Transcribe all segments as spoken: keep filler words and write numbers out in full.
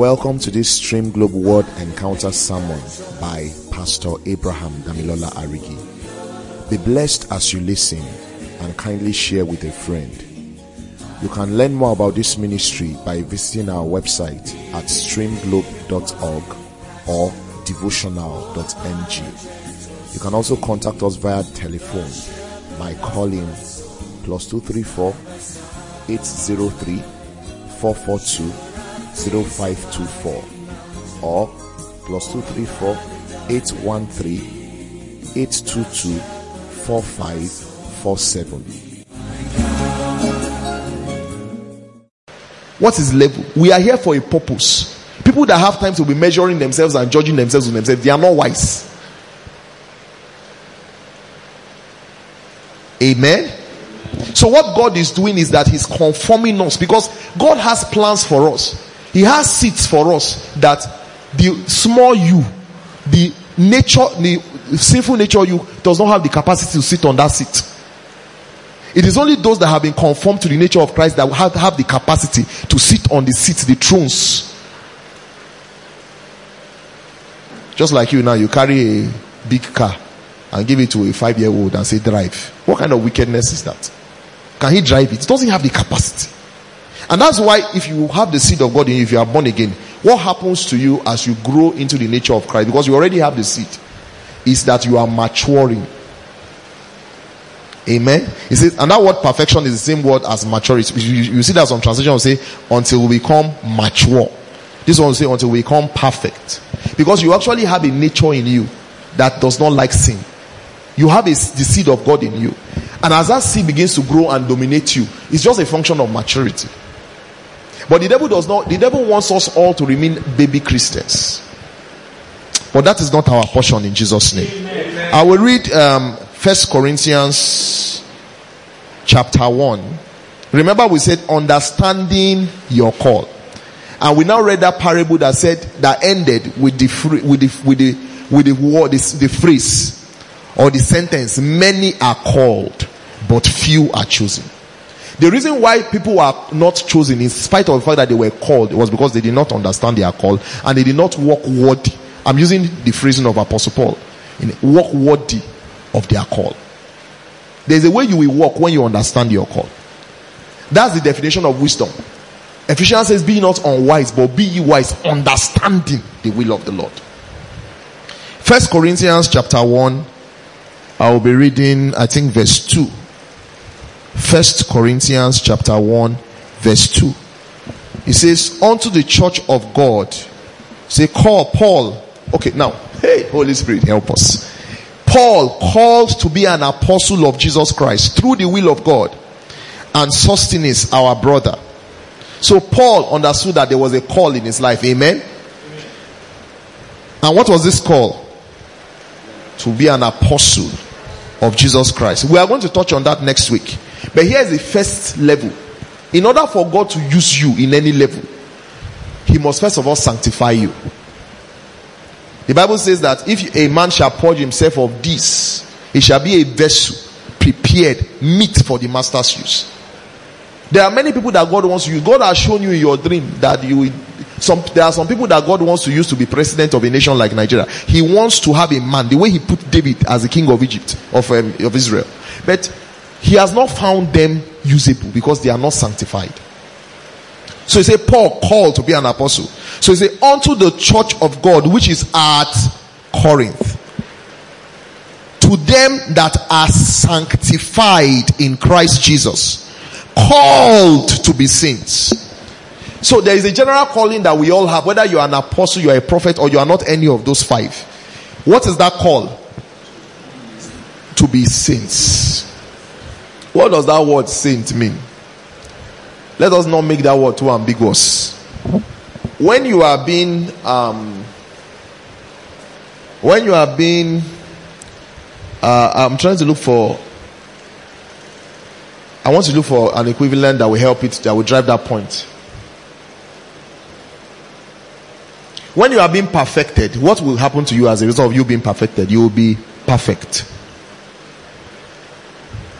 Welcome to this Stream Globe Word Encounter Sermon by Pastor Abraham Damilola Arigi. Be blessed as you listen and kindly share with a friend. You can learn more about this ministry by visiting our website at stream globe dot org or devotional dot n g. You can also contact us via telephone by calling plus two three four, eight zero three, four four two, zero five two four or plus two three four, eight one three, eight two two, four five four seven. What is level? We are here for a purpose. People that have time to be measuring themselves and judging themselves with themselves, they are not wise. Amen. So what God is doing is that He's conforming us, because God has plans for us. He has seats for us that the small you, the nature, the sinful nature you does not have the capacity to sit on that seat. It is only those that have been conformed to the nature of Christ that will have, have the capacity to sit on the seats, the thrones. Just like you now, you carry a big car and give it to a five-year-old and say, drive. What kind of wickedness is that? Can he drive it? It doesn't have the capacity. And that's why if you have the seed of God in you, if you are born again, what happens to you as you grow into the nature of Christ, because you already have the seed, is that you are maturing. Amen. He says, and that word perfection is the same word as maturity. You, you see that some translation will say, until we become mature. This one will say, until we become perfect. Because you actually have a nature in you that does not like sin. You have a, the seed of God in you. And as that seed begins to grow and dominate you, it's just a function of maturity. But the devil does not, the devil wants us all to remain baby Christians. But that is not our portion in Jesus' name. Amen. I will read um, First Corinthians chapter one. Remember we said understanding your call. And we now read that parable that said, that ended with the with the with the with the word, the, the phrase or the sentence, many are called, but few are chosen. The reason why people are not chosen, in spite of the fact that they were called, was because they did not understand their call and they did not walk worthy. I'm using the phrasing of Apostle Paul. In walk worthy of their call. There's a way you will walk when you understand your call. That's the definition of wisdom. Ephesians says, be not unwise, but be ye wise, understanding the will of the Lord. First Corinthians chapter one, I will be reading, I think, verse two. First Corinthians chapter one, verse two. It says, unto the church of God, say, call Paul. Okay, now, hey, Holy Spirit, help us. Paul, called to be an apostle of Jesus Christ through the will of God, and Sosthenes, our brother. So Paul understood that there was a call in his life. Amen? Amen. And what was this call? To be an apostle of Jesus Christ. We are going to touch on that next week. But here's the first level. In order for God to use you in any level, He must first of all sanctify you. The Bible says that if a man shall purge himself of this, he shall be a vessel prepared, meet for the master's use. There are many people that God wants to use. God has shown you in your dream that you some there are some people that God wants to use to be president of a nation like Nigeria. He wants to have a man, the way He put David as the king of Egypt, of um, of Israel. But He has not found them usable because they are not sanctified. So He said, Paul called to be an apostle. So He said, unto the church of God which is at Corinth, to them that are sanctified in Christ Jesus, called to be saints. So there is a general calling that we all have, whether you are an apostle, you are a prophet, or you are not any of those five. What is that call? To be saints. What does that word saint mean? Let us not make that word too ambiguous. When you are being um, when you are being uh, I'm trying to look for I want to look for an equivalent that will help it, that will drive that point. When you are being perfected, what will happen to you as a result of you being perfected? You will be perfect.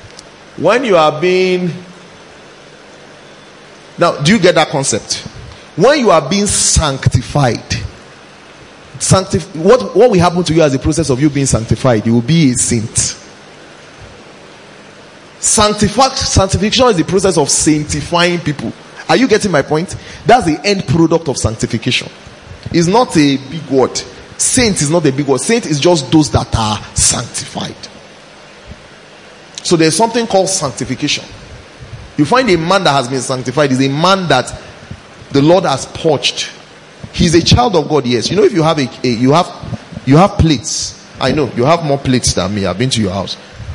When you are being Now, do you get that concept? when you are being sanctified, sanctif- what, what will happen to you as a process of you being sanctified? You will be a saint. Sanctific- sanctification is the process of sanctifying people. Are you getting my point? That's the end product of sanctification. It's not a big word. Saint is not a big word. Saint is just those that are sanctified. So there's something called sanctification. You find a man that has been sanctified is a man that the Lord has purged. He's a child of God, yes. You know, if you have a, a you have you have plates. I know you have more plates than me. I've been to your house.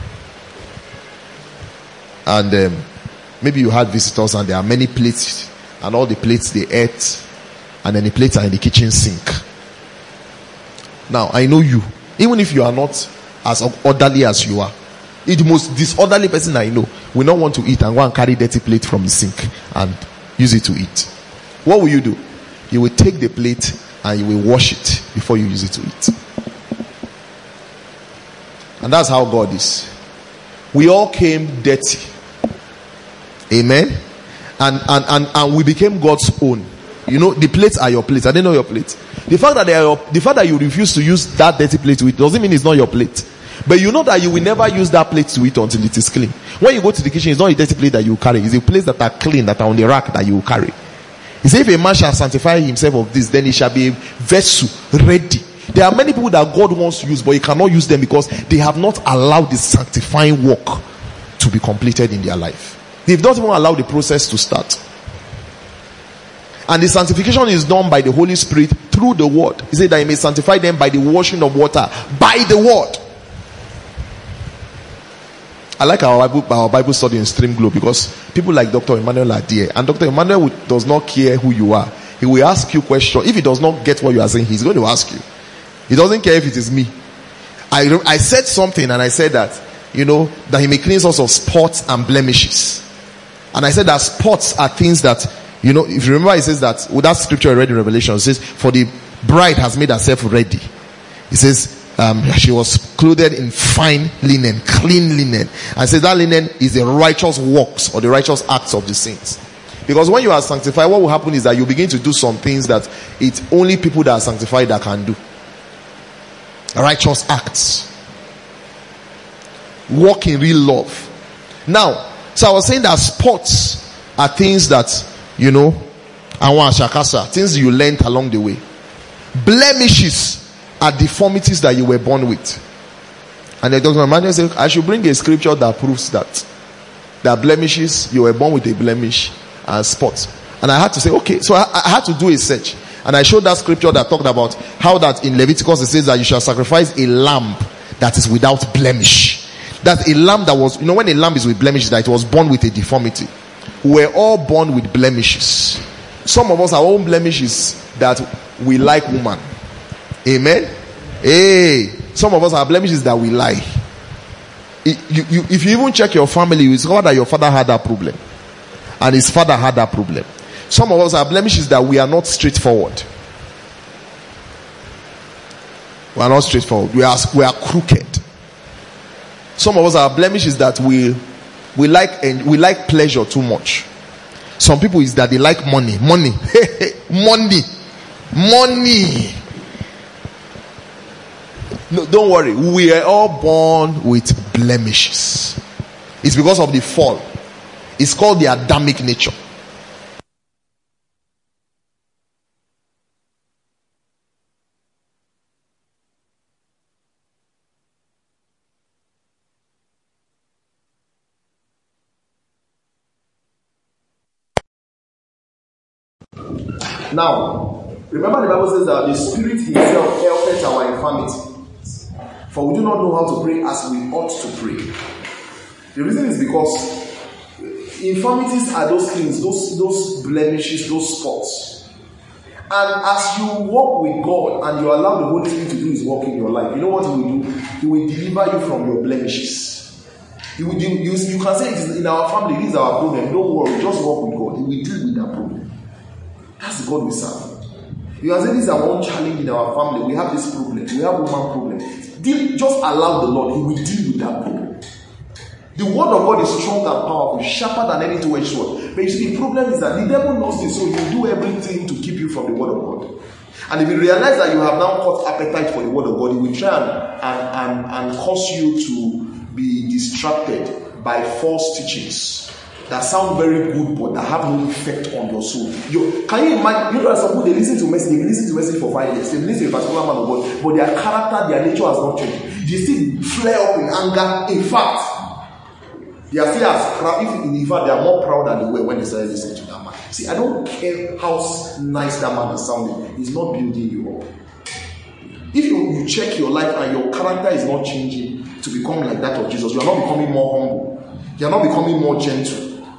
And um, maybe you had visitors and there are many plates, and all the plates they ate, and then the plates are in the kitchen sink. Now I know you, even if you are not as orderly as you are, the most disorderly person I know will not want to eat and go and carry dirty plate from the sink and use it to eat. What will you do? You will take the plate and you will wash it before you use it to eat. And that's how God is. We all came dirty. Amen. And, and, and, and we became God's own. You know, the plates are your plates. I didn't know your plates. The fact that they are your, the fact that you refuse to use that dirty plate to eat doesn't mean it's not your plate. But you know that you will never use that plate to eat until it is clean. When you go to the kitchen, it's not a dirty plate that you carry. It's a place that are clean, that are on the rack that you will carry. He said, if a man shall sanctify himself of this, then he shall be a vessel ready. There are many people that God wants to use, but he cannot use them because they have not allowed the sanctifying work to be completed in their life. They've not even allowed the process to start. And the sanctification is done by the Holy Spirit through the word. He said that he may sanctify them by the washing of water, by the word. I like our Bible, our Bible study in Stream Globe because people like Doctor Emmanuel are there. And Doctor Emmanuel does not care who you are. He will ask you questions. If he does not get what you are saying, he's going to ask you. He doesn't care if it is me. I, I said something and I said that, you know, that he may cleanse us of spots and blemishes. And I said that spots are things that, you know, if you remember, it says that, with that scripture I read in Revelation, it says, for the bride has made herself ready. It says, um, she was clothed in fine linen, clean linen. And says that linen is the righteous works or the righteous acts of the saints. Because when you are sanctified, what will happen is that you begin to do some things that it's only people that are sanctified that can do. Righteous acts. Walk in real love. Now, so I was saying that sports are things that, you know, things you learned along the way. Blemishes are deformities that you were born with. And the Doctor Emmanuel said, I should bring a scripture that proves that. That blemishes, you were born with a blemish and spots. And I had to say, okay, so I, I had to do a search. And I showed that scripture that talked about how that in Leviticus it says that you shall sacrifice a lamb that is without blemish. That's a lamb that was, you know, when a lamb is with blemishes, that it was born with a deformity. We're all born with blemishes. Some of us, our own blemish is that we like woman. Amen. Hey, some of us, our blemish is that we lie. It, you, you, if you even check your family, you discover that your father had that problem, and his father had that problem. Some of us, our blemish is that we are not straightforward. We are not straightforward. We are we are crooked. Some of us, our blemish is that we we like and we like pleasure too much. Some people is that they like money, money, money, money. No, don't worry. We are all born with blemishes. It's because of the fall. It's called the Adamic nature. Now, remember the Bible says that the Spirit Himself helpeth our infirmity. For we do not know how to pray as we ought to pray. The reason is because infirmities are those things, those, those blemishes, those spots. And as you walk with God and you allow the Holy Spirit to do His work in your life, you know what He will do? He will deliver you from your blemishes. He will, you, you, you can say it is in our family, this is our problem. Don't worry, just walk with God. He will deal with that problem. That's the God we serve. You can say this is our own challenge in our family. We have this problem. We have woman problem. Deal, just allow the Lord. He will deal with that problem. The word of God is strong and powerful, sharper than any two-edged sword. But you see, the problem is that the devil knows this, so he will do everything to keep you from the word of God. And if you realize that you have now caught appetite for the word of God, he will try and, and, and, and cause you to be distracted by false teachings that sound very good but that have no effect on your soul. You, can you imagine? You know, some people, they listen to message, they listen to message for five years, they listen to a particular man of God, but their character, their nature has not changed. They still flare up in anger. In fact, they are still as proud. If in fact they are more proud than they were when they started listening to that man. See, I don't care how nice that man is sounding. He's not building you up. If you, you check your life and your character is not changing to become like that of Jesus, you are not becoming more humble. You are not becoming more gentle.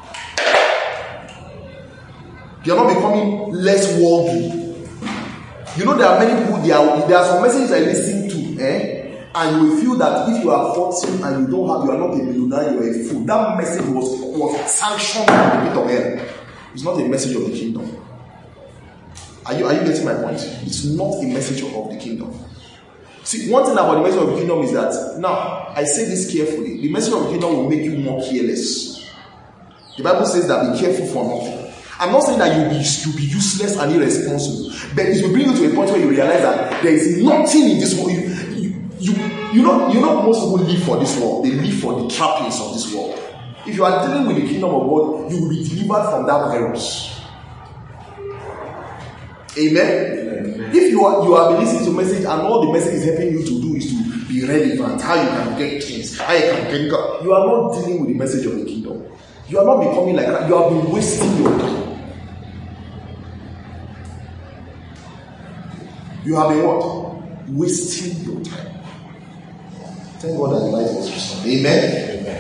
You are not becoming less worldly. You know, there are many people, there are, there are some messages I listen to, eh? And you will feel that if you are forty and you don't have, you are not a millionaire, you are a fool. That message was, was sanctioned by the pit of hell. It's not a message of the kingdom. Are you, are you getting my point? It's not a message of the kingdom. See, one thing about the message of the kingdom is that, now, I say this carefully, the message of the kingdom will make you more careless. The Bible says that be careful for nothing. I'm not saying that you'll be, you'll be useless and irresponsible, but it will bring you to a point where you realize that there is nothing in this world. You, you, you, you know, you know, most people live for this world. They live for the trappings of this world. If you are dealing with the kingdom of God, you will be delivered from that virus. Amen? Amen. If you are you are listening to message and all the message is helping you to do is to be relevant, how you can get things, how you can get God, you are not dealing with the message of the kingdom. You are not becoming like that. You have been wasting your time. You have been what? Wasting your time. Thank God that the light was restored. Amen. Amen.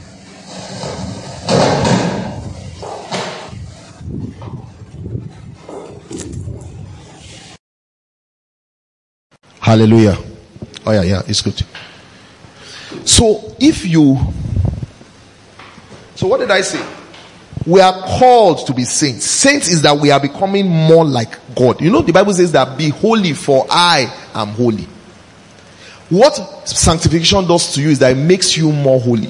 Hallelujah. Oh yeah, yeah, it's good. So if you, so what did I say? We are called to be saints. Saints is that we are becoming more like God. You know, the Bible says that be holy for I am holy. What sanctification does to you is that it makes you more holy.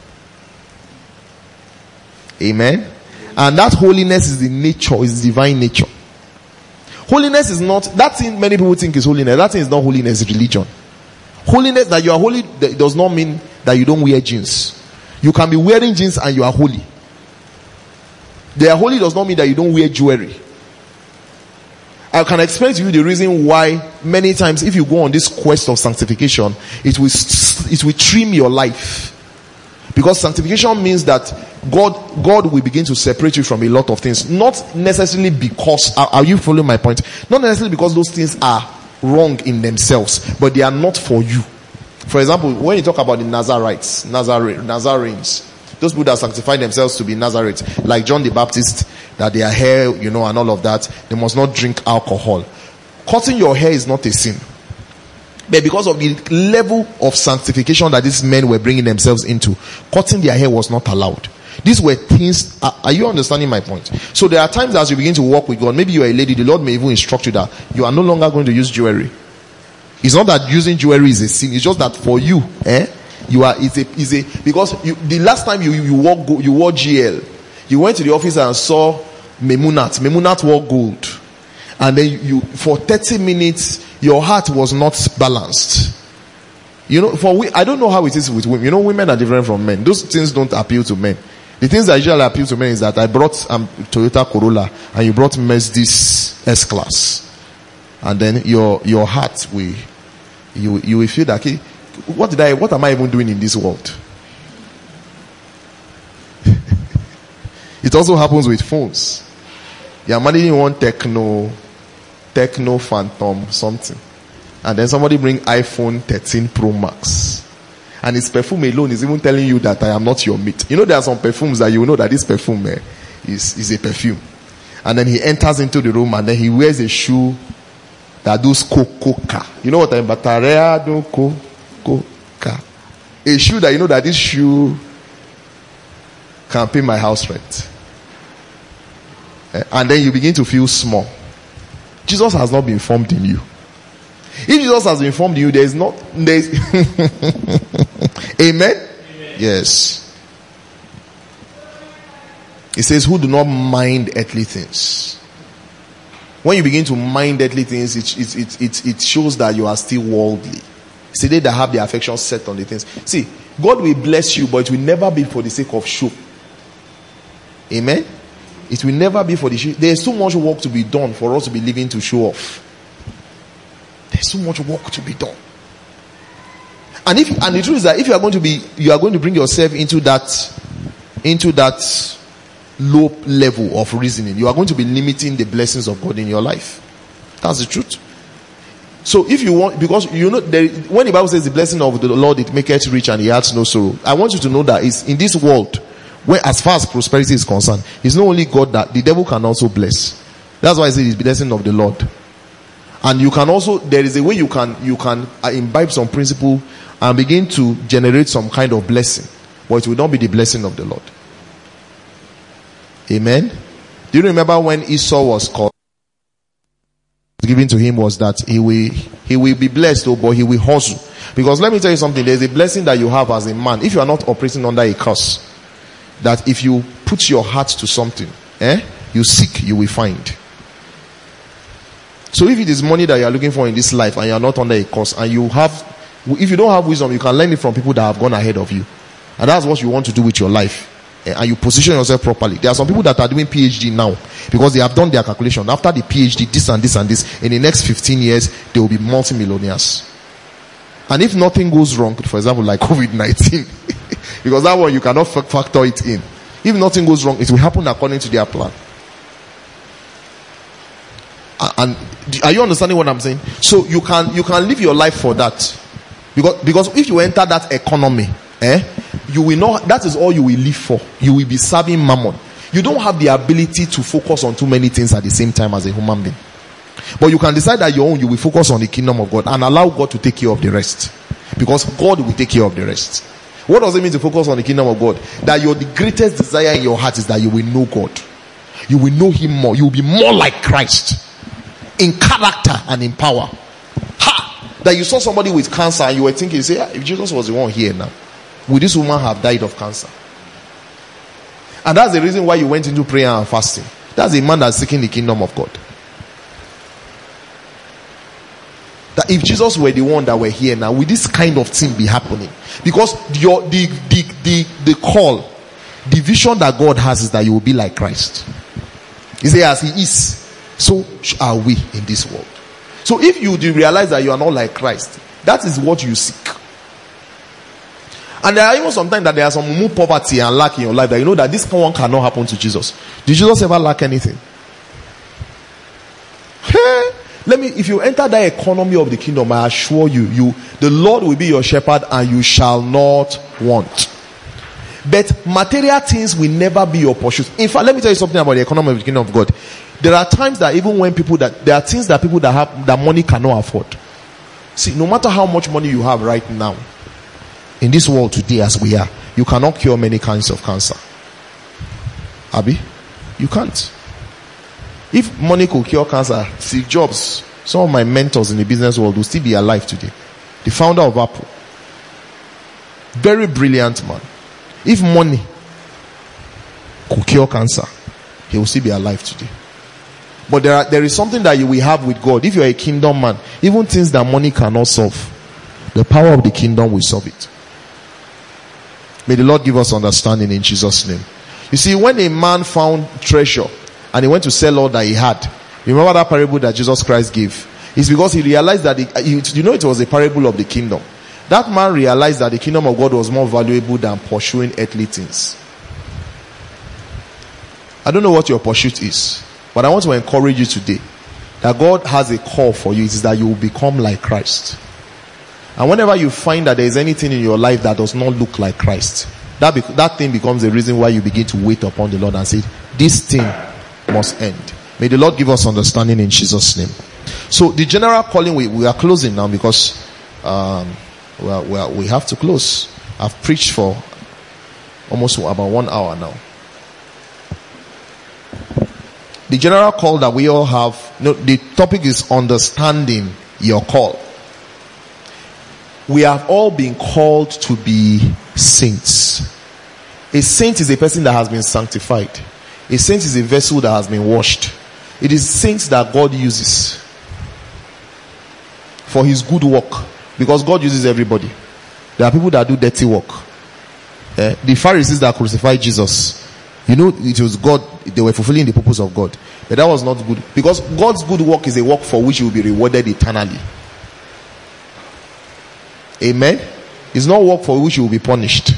Amen. And that holiness is the nature, is the divine nature. Holiness is not, that thing many people think is holiness. That thing is not holiness, it's religion. Holiness, that you are holy, does not mean that you don't wear jeans. You can be wearing jeans and you are holy. They are holy does not mean that you don't wear jewelry. I can explain to you the reason why many times if you go on this quest of sanctification, it will, it will trim your life. Because sanctification means that God, God will begin to separate you from a lot of things. Not necessarily because, are, are you following my point? Not necessarily because those things are wrong in themselves, but they are not for you. For example, when you talk about the Nazarites, Nazare, Nazarenes, those people that sanctify themselves to be Nazarites, like John the Baptist, that their hair, you know, and all of that, they must not drink alcohol. Cutting your hair is not a sin. But because of the level of sanctification that these men were bringing themselves into, cutting their hair was not allowed. These were things, are, are you understanding my point? So there are times as you begin to walk with God, maybe you are a lady, the Lord may even instruct you that you are no longer going to use jewelry. It's not that using jewelry is a sin, it's just that for you, eh, you are, it's a, it's a, because you, the last time you, you wore, you wore G L, you went to the office and saw Memunat, Memunat wore gold. And then you, for thirty minutes, your heart was not balanced. You know, for we, I don't know how it is with women. You know, women are different from men. Those things don't appeal to men. The things that usually appeal to men is that I brought um, Toyota Corolla and you brought Mercedes S-Class. And then your, your heart will, you, you will feel that, okay, what did I, what am I even doing in this world? It also happens with phones. You are managing one techno, techno phantom something. And then somebody bring iPhone thirteen Pro Max. And its perfume alone is even telling you that I am not your mate. You know, there are some perfumes that you know that this perfume eh, is, is a perfume. And then he enters into the room and then he wears a shoe that does coca. You know what I'm Batarea do coca. A shoe that you know that this shoe can pay my house rent. And then you begin to feel small. Jesus has not been formed in you. If Jesus has been formed in you, there is not, there is Amen? Amen? Yes. It says, who do not mind earthly things. When you begin to mind earthly things, it, it, it, it, it shows that you are still worldly. It's they that have their affection set on the things. See, God will bless you, but it will never be for the sake of show. Amen? It will never be for the show. There's so much work to be done for us to be living to show off. There's so much work to be done. And if and the truth is that if you are going to be, you are going to bring yourself into that, into that low level of reasoning, you are going to be limiting the blessings of God in your life. That's the truth. So if you want, because you know, there, when the Bible says the blessing of the Lord, it maketh rich and he adds no sorrow. I want you to know that it's in this world, where as far as prosperity is concerned, it's not only God that the devil can also bless. That's why I say it's the blessing of the Lord. And you can also, there is a way you can, you can imbibe some principle and begin to generate some kind of blessing, but it will not be the blessing of the Lord. Amen. Do you remember when Esau was called? Given to him was that he will he will be blessed, oh, but he will hustle. Because let me tell you something, there's a blessing that you have as a man if you are not operating under a curse, that if you put your heart to something, eh, you seek, you will find. So if it is money that you are looking for in this life and you are not under a curse, and you have, if you don't have wisdom, you can learn it from people that have gone ahead of you, and that's what you want to do with your life. And you position yourself properly. There are some people that are doing PhD now because they have done their calculation. After the PhD, this and this and this, in the next fifteen years, they will be multimillionaires. And if nothing goes wrong, for example, like COVID nineteen, because that one you cannot factor it in. If nothing goes wrong, it will happen according to their plan. And are you understanding what I'm saying? So you can you can live your life for that, because because if you enter that economy, eh, you will not. That is all you will live for. You will be serving mammon. You don't have the ability to focus on too many things at the same time as a human being. But you can decide that your own, you will focus on the kingdom of God and allow God to take care of the rest, because God will take care of the rest. What does it mean to focus on the kingdom of God? That your the greatest desire in your heart is that you will know God. You will know Him more. You will be more like Christ in character and in power. Ha! That you saw somebody with cancer and you were thinking, you say, if Jesus was the one here now, would this woman have died of cancer? And that's the reason why you went into prayer and fasting. That's a man that's seeking the kingdom of God. That if Jesus were the one that were here now, would this kind of thing be happening? Because your the the the, the call, the vision that God has is that you will be like Christ. He says, as He is, so are we in this world. So if you do realize that you are not like Christ, that is what you seek. And there are even sometimes that there are some more poverty and lack in your life that you know that this one cannot happen to Jesus. Did Jesus ever lack anything? Hey, let me, if you enter the economy of the kingdom, I assure you, you, the Lord will be your shepherd and you shall not want. But material things will never be your pursuit. In fact, let me tell you something about the economy of the kingdom of God. There are times that even when people that, there are things that people that have, that money cannot afford. See, no matter how much money you have right now, in this world today as we are, you cannot cure many kinds of cancer. Abi? You can't. If money could cure cancer, Steve Jobs, some of my mentors in the business world, will still be alive today. The founder of Apple. Very brilliant man. If money could cure cancer, he will still be alive today. But there, are, there is something that you will have with God. If you are a kingdom man, even things that money cannot solve, the power of the kingdom will solve it. May the Lord give us understanding in Jesus' name. You see, when a man found treasure and he went to sell all that he had, remember that parable that Jesus Christ gave? It's because he realized that, it, you know, it was a parable of the kingdom. That man realized that the kingdom of God was more valuable than pursuing earthly things. I don't know what your pursuit is, but I want to encourage you today that God has a call for you. It is that you will become like Christ. And whenever you find that there is anything in your life that does not look like Christ, that, be- that thing becomes the reason why you begin to wait upon the Lord and say, this thing must end. May the Lord give us understanding in Jesus' name. So the general calling, we, we are closing now because um, we, are, we, are, we have to close. I've preached for almost about one hour now. The general call that we all have, you know, the topic is understanding your call. We have all been called to be saints. A saint is a person that has been sanctified. A saint is a vessel that has been washed. It is saints that God uses for his good work, because God uses everybody. There are people that do dirty work. Uh, the Pharisees that crucified Jesus, you know, it was God, they were fulfilling the purpose of God, but that was not good, because God's good work is a work for which you will be rewarded eternally. Amen. It's not work for which you will be punished.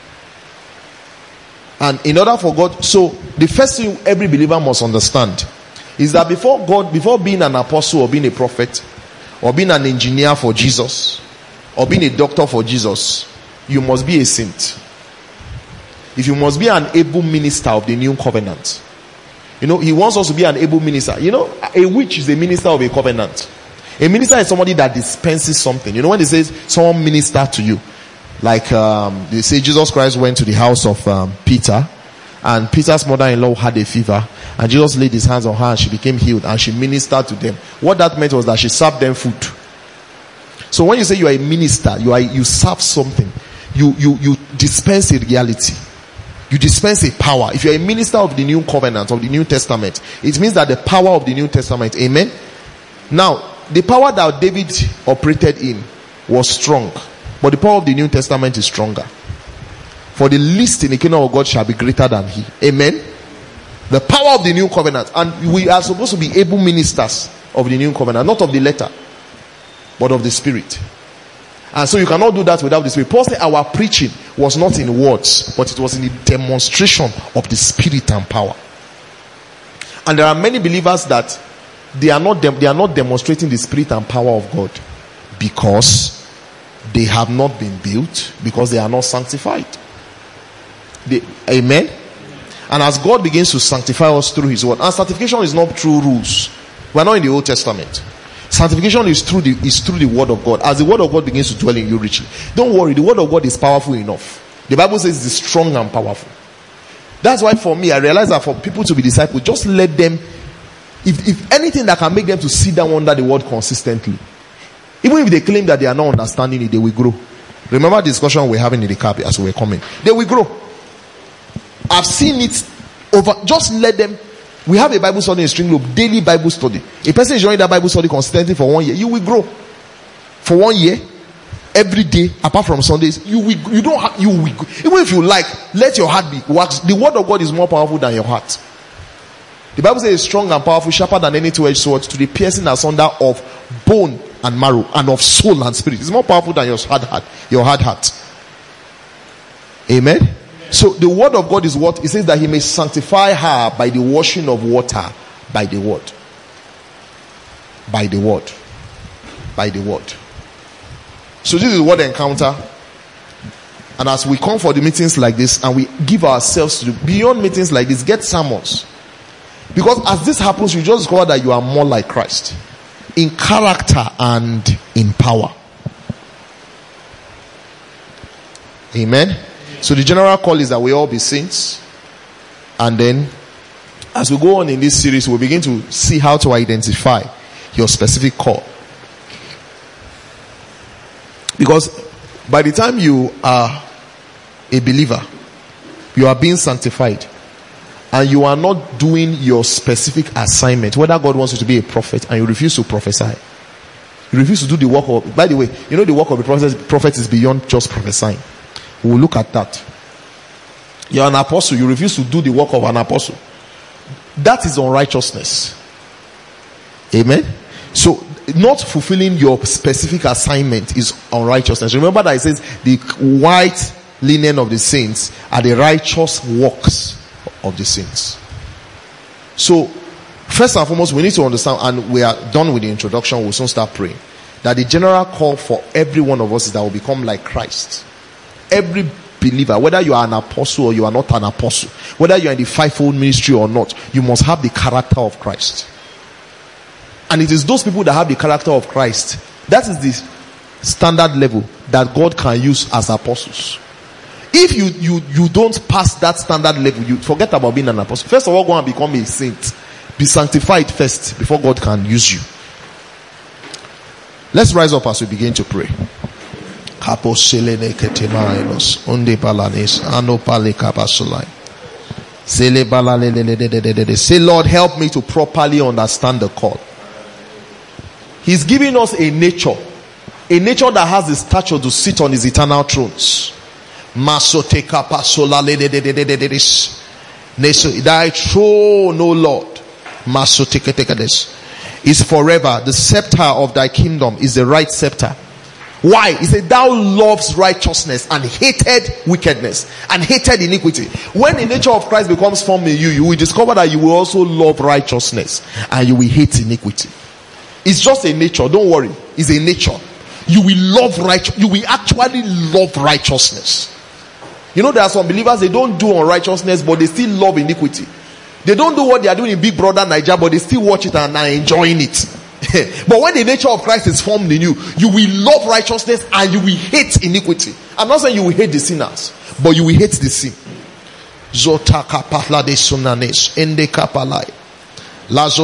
And in order for God, so the first thing every believer must understand is that before God, before being an apostle or being a prophet or being an engineer for Jesus or being a doctor for Jesus, you must be a saint. If you must be an able minister of the new covenant. You know, he wants us to be an able minister. You know, a witch is a minister of a covenant. A minister is somebody that dispenses something. You know, when they say someone minister to you, like um, they say Jesus Christ went to the house of um, Peter, and Peter's mother-in-law had a fever, and Jesus laid his hands on her and she became healed, and she ministered to them. What that meant was that she served them food. So when you say you are a minister, you are you serve something. You you you dispense a reality. You dispense a power. If you are a minister of the new covenant, of the New Testament, it means that the power of the New Testament, amen. Now, the power that David operated in was strong, but the power of the New Testament is stronger. For the least in the kingdom of God shall be greater than he. Amen. The power of the new covenant. And we are supposed to be able ministers of the new covenant, not of the letter, but of the spirit. And so you cannot do that without the spirit. Paul said our preaching was not in words, but it was in the demonstration of the spirit and power. And there are many believers that they are not dem- they are not demonstrating the spirit and power of God because they have not been built, because they are not sanctified. They, amen. And as God begins to sanctify us through his word, and sanctification is not through rules. We are not in the Old Testament. Sanctification is through the is through the word of God. As the word of God begins to dwell in you richly, don't worry, the word of God is powerful enough. The Bible says it's strong and powerful. That's why for me, I realize that for people to be disciples, just let them, if, if anything that can make them to sit down under the word consistently, even if they claim that they are not understanding it, they will grow. Remember the discussion we're having in the car as we were coming. They will grow. I've seen it over. Just let them. We have a Bible study in String Globe, daily Bible study. A person is joining that Bible study consistently for one year. You will grow. For one year, every day, apart from Sundays, you will. You don't have. You will. Even if you like, let your heart be wax. The word of God is more powerful than your heart. The Bible says it's strong and powerful, sharper than any two-edged sword, to the piercing asunder of bone and marrow, and of soul and spirit. It's more powerful than your hard heart. Your hard heart. Amen. So the word of God is what? It says that he may sanctify her by the washing of water, by the word. By the word. By the word. So this is word encounter. And as we come for the meetings like this, and we give ourselves to the, beyond meetings like this, get sermons. Because as this happens, you just discover that you are more like Christ. In character and in power. Amen. So the general call is that we all be saints. And then as we go on in this series, we'll begin to see how to identify your specific call. Because by the time you are a believer, you are being sanctified, and you are not doing your specific assignment, whether God wants you to be a prophet and you refuse to prophesy, you refuse to do the work of, by the way, you know the work of a prophet, prophet is beyond just prophesying. We'll look at that. You're an apostle, you refuse to do the work of an apostle. That is unrighteousness. Amen. So not fulfilling your specific assignment is unrighteousness. Remember that it says the white linen of the saints are the righteous works of the saints. So first and foremost, we need to understand, and we are done with the introduction, we'll soon start praying, that the general call for every one of us is that we'll become like Christ. Every believer, whether you are an apostle or you are not an apostle, whether you are in the fivefold ministry or not, you must have the character of Christ. And it is those people that have the character of Christ, that is the standard level that God can use as apostles. If you you you don't pass that standard level, you forget about being an apostle. First of all, go and become a saint. Be sanctified first before God can use you. Let's rise up as we begin to pray. Say, Lord, help me to properly understand the call. He's giving us a nature. A nature that has the stature to sit on his eternal thrones. Thy throne, O Lord, is forever. The scepter of thy kingdom is the right scepter. Why? He said, thou loves righteousness and hated wickedness and hated iniquity. When the nature of Christ becomes formed in you, you will discover that you will also love righteousness and you will hate iniquity. It's just a nature. Don't worry. It's a nature. You will love right. You will actually love righteousness. You know, there are some believers, they don't do unrighteousness, but they still love iniquity. They don't do what they are doing in Big Brother Nigeria, but they still watch it and are enjoying it. But when the nature of Christ is formed in you, you will love righteousness and you will hate iniquity. I'm not saying you will hate the sinners, but you will hate the sin. Zotaka patla de sunanes ende kapalai. Let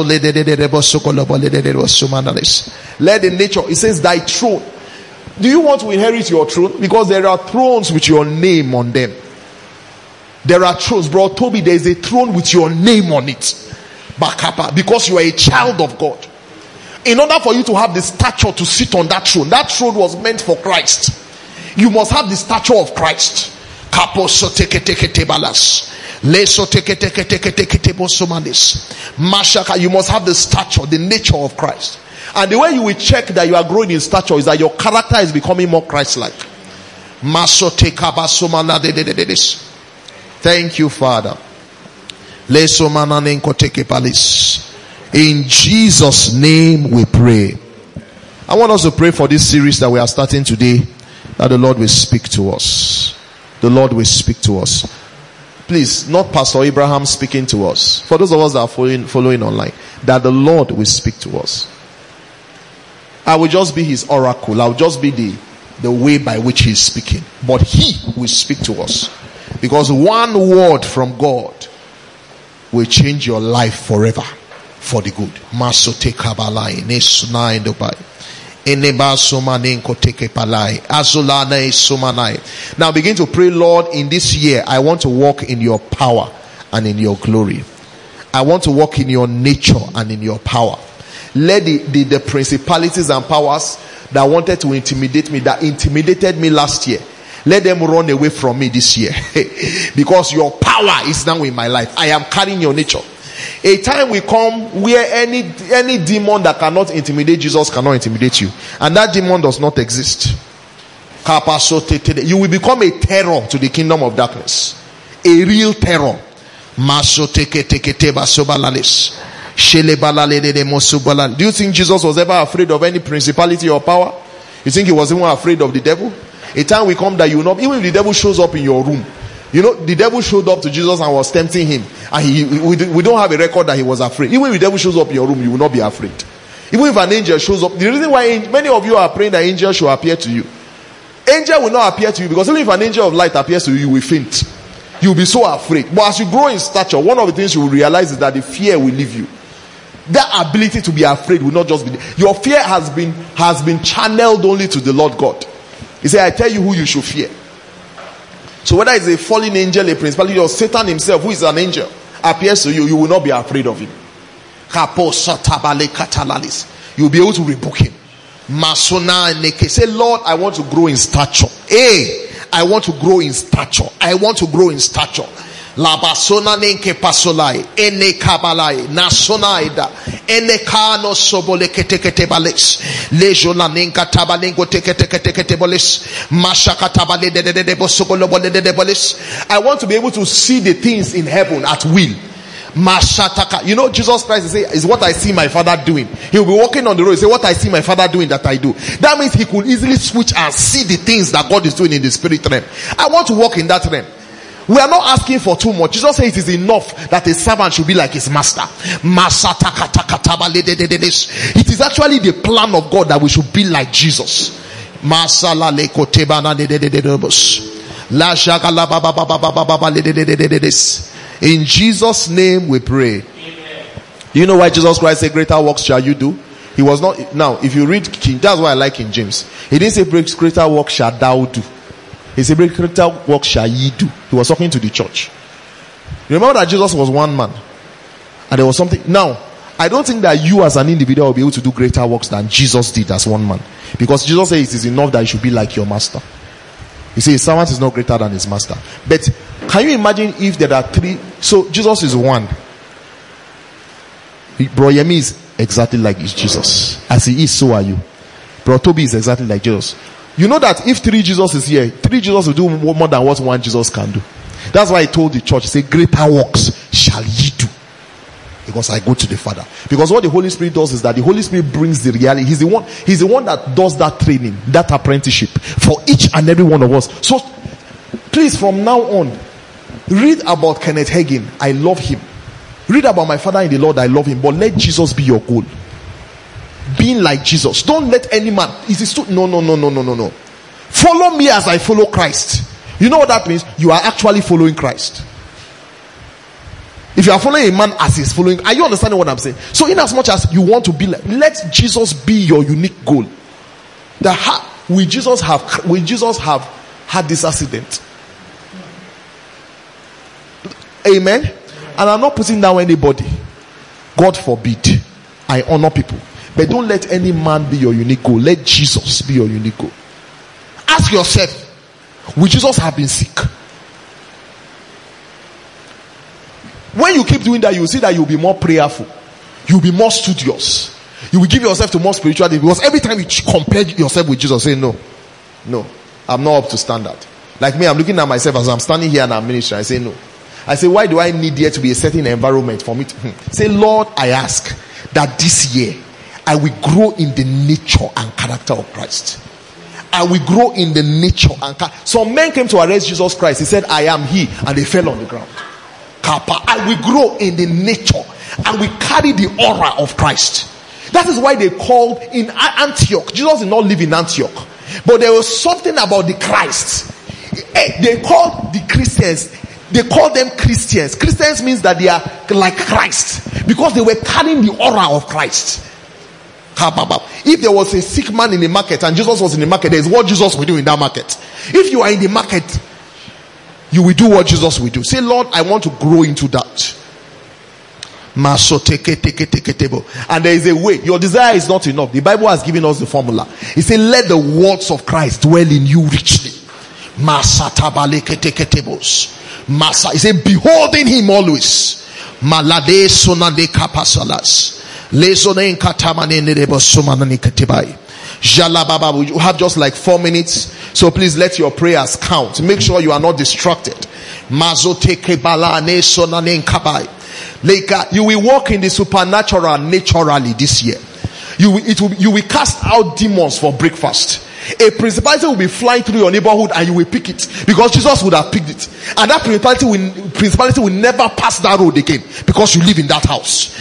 the nature, it says thy throne. Do you want to inherit your throne? Because there are thrones with your name on them. There are thrones, bro. Toby, there is a throne with your name on it. Bakapa, because you are a child of God. In order for you to have the stature to sit on that throne, that throne was meant for Christ. You must have the stature of Christ. Mashaka, you must have the stature, the nature of Christ. And the way you will check that you are growing in stature is that your character is becoming more Christ-like. Thank you, Father. In Jesus' name we pray. I want us to pray for this series that we are starting today, that the Lord will speak to us. The Lord will speak to us. Please, not Pastor Abraham speaking to us. For those of us that are following, following online, that the Lord will speak to us. I will just be his oracle. I will just be the, the way by which he is speaking. But he will speak to us. Because one word from God will change your life forever for the good. Now begin to pray, Lord, in this year I want to walk in your power and in your glory. I want to walk in your nature and in your power. Let the, the, the principalities and powers that wanted to intimidate me, that intimidated me last year, let them run away from me this year. Because your power is now in my life. I am carrying your nature. A time will come where any any demon that cannot intimidate Jesus cannot intimidate you. And that demon does not exist. You will become a terror to the kingdom of darkness. A real terror. Do you think Jesus was ever afraid of any principality or power? You think he was even afraid of the devil? A time will come that you will not, even if the devil shows up in your room. You know, the devil showed up to Jesus and was tempting him. And he, we, we don't have a record that he was afraid. Even if the devil shows up in your room, you will not be afraid. Even if an angel shows up, the reason why many of you are praying that angel should appear to you. Angel will not appear to you because even if an angel of light appears to you, you will faint. You will be so afraid. But as you grow in stature, one of the things you will realize is that the fear will leave you. That ability to be afraid will not just be there. Your fear has been has been channeled only to the Lord God. He said, I tell you who you should fear. So whether it's a fallen angel, a principality, or Satan himself, who is an angel, appears to you, you will not be afraid of him. You will be able to rebuke him. Say, Lord, I want to grow in stature. Hey, I want to grow in stature. I want to grow in stature. Labasona nenke pasolai ene kabalai nasonaida ene kano sobole ketekete bales lejona nenka tabalengo teketekete boles mashaka tabale de de de bosokolo bole de de boles. I want to be able to see the things in heaven at will. Mashataka. You know, Jesus Christ is, is what I see my Father doing. He will be walking on the road. He say, what I see my Father doing, that I do. That means he could easily switch and see the things that God is doing in the spirit realm. I want to walk in that realm. We are not asking for too much. Jesus says it is enough that a servant should be like his master. It is actually the plan of God that we should be like Jesus. In Jesus' name we pray. Do you know why Jesus Christ said, greater works shall you do? He was not, now if you read King, that's why I like King James. He didn't say greater works shall thou do. He said greater works shall ye do. He was talking to the church. Remember that Jesus was one man. And there was something. Now, I don't think that you as an individual will be able to do greater works than Jesus did as one man. Because Jesus says it is enough that you should be like your master. He says his servant is not greater than his master. But can you imagine if there are three? So Jesus is one. Bro Yemi is exactly like Jesus. As he is, so are you. Bro Toby is exactly like Jesus. You know that if three Jesus is here, three Jesus will do more than what one Jesus can do. That's why he told the church, say, greater works shall ye do. Because I go to the Father. Because what the Holy Spirit does is that the Holy Spirit brings the reality. He's the one, he's the one that does that training, that apprenticeship for each and every one of us. So please, from now on, read about Kenneth Hagin. I love him. Read about my father in the Lord. I love him. But let Jesus be your goal. Being like Jesus. Don't let any man. Is it too, no, no, no, no, no, no, no. Follow me as I follow Christ. You know what that means? You are actually following Christ. If you are following a man as he's following, are you understanding what I'm saying? So in as much as you want to be like, let Jesus be your unique goal. The ha- will Jesus have will Jesus have had this accident? Amen. And I'm not putting down anybody. God forbid. I honor people. But don't let any man be your unique goal. Let Jesus be your unique goal. Ask yourself, will Jesus have been sick? When you keep doing that, you will see that you'll be more prayerful. You'll be more studious. You will give yourself to more spirituality. Because every time you compare yourself with Jesus, say, no, no, I'm not up to standard. Like me, I'm looking at myself as I'm standing here and I'm ministering. I say, no. I say, why do I need there to be a certain environment for me to hmm. say, Lord, I ask that this year I will grow in the nature and character of Christ. I will grow in the nature and character. Some men came to arrest Jesus Christ. He said, I am he, and they fell on the ground. I will grow in the nature and we carry the aura of Christ. That is why they called in Antioch. Jesus did not live in Antioch, but there was something about the Christ. They called the Christians, they called them Christians. Christians means that they are like Christ because they were carrying the aura of Christ. If there was a sick man in the market and Jesus was in the market, there's what Jesus will do in that market. If you are in the market, you will do what Jesus will do. Say, Lord, I want to grow into that. And there is a way. Your desire is not enough. The Bible has given us the formula. It says, let the words of Christ dwell in you richly. He said, beholding him always. Jalababa, you have just like four minutes, so please let your prayers count. Make sure you are not distracted. You will walk in the supernatural naturally this year. You will, it will, you will cast out demons for breakfast. A principality will be flying through your neighborhood and you will pick it because Jesus would have picked it. And that principality will, principality will never pass that road again because you live in that house.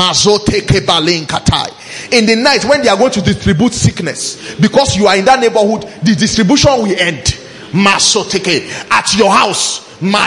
In the night when they are going to distribute sickness, because you are in that neighborhood, the distribution will end. At your house.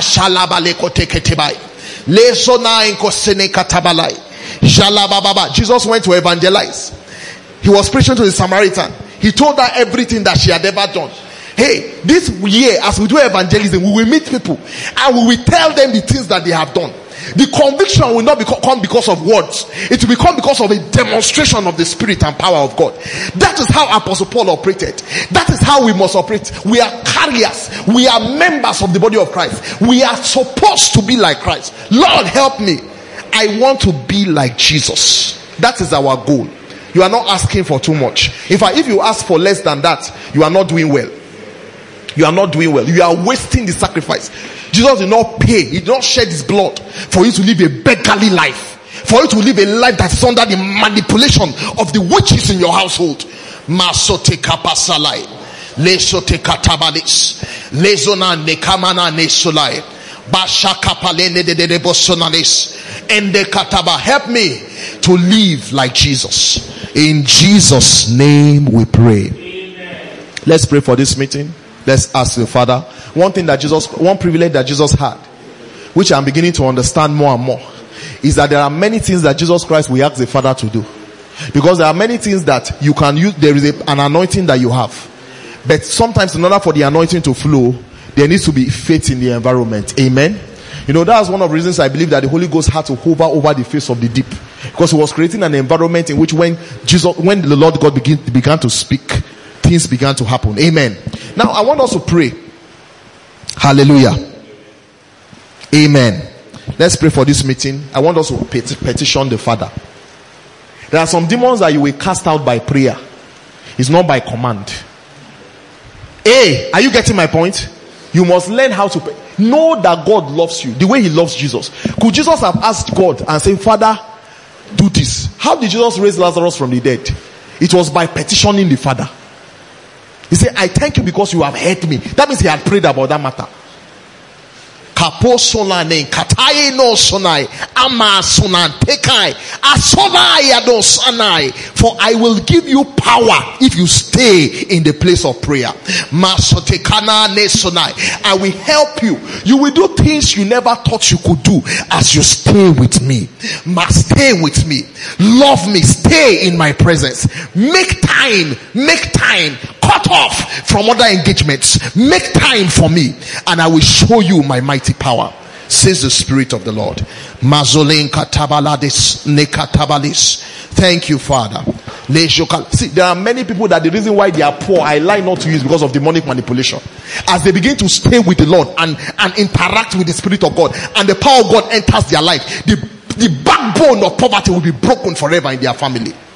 Jesus went to evangelize. He was preaching to the Samaritan. He told her everything that she had ever done. Hey, this year as we do evangelism, we will meet people and we will tell them the things that they have done. The conviction will not come because of words. It will come because of a demonstration of the Spirit and power of God. That is how Apostle Paul operated. That is how we must operate. We are carriers. We are members of the body of Christ. We are supposed to be like Christ. Lord, help me. I want to be like Jesus. That is our goal. You are not asking for too much. In fact, if you ask for less than that, you are not doing well. You are not doing well. You are wasting the sacrifice. Jesus did not pay. He did not shed his blood for you to live a beggarly life. For you to live a life that is under the manipulation of the witches in your household. Masote kapasalai. Lesote katabalis. Lezona nekamana nesolai. Bashakapalene de de bosonalis. Ende kataba. Help me to live like Jesus. In Jesus' name we pray. Amen. Let's pray for this meeting. Let's ask the Father. One thing that Jesus, one privilege that Jesus had, which I'm beginning to understand more and more, is that there are many things that Jesus Christ will ask the Father to do. Because there are many things that you can use. There is a, an anointing that you have. But sometimes in order for the anointing to flow, there needs to be faith in the environment. Amen. You know, that's one of the reasons I believe that the Holy Ghost had to hover over the face of the deep, because he was creating an environment in which when Jesus, when the Lord God begin, began to speak, things began to happen. Amen. Now I want us to pray. Hallelujah. Amen. Let's pray for this meeting. I want us to pet- petition the Father. There are some demons that you will cast out by prayer. It's not by command. Hey, are you getting my point? You must learn how to pray. Know that God loves you the way he loves Jesus. Could Jesus have asked God and say, Father, do this? How did Jesus raise Lazarus from the dead? It was by petitioning the Father. He said, I thank you because you have heard me. That means he had prayed about that matter. Kapo sonane kataye no sonai ama sonan tekai asonai adosanai. For I will give you power if you stay in the place of prayer. Masotekana ne sonai. I will help you. You will do things you never thought you could do as you stay with me. Must stay with me. Love me. Stay in my presence. Make time. Make time. Cut off from other engagements. Make time for me, and I will show you my mighty power, says the Spirit of the Lord. Mazolin katabaladis nekatabalis. Thank you, Father. See, there are many people that the reason why they are poor, I lie not to you, is because of demonic manipulation. As they begin to stay with the Lord and, and interact with the Spirit of God, and the power of God enters their life, the, the backbone of poverty will be broken forever in their family.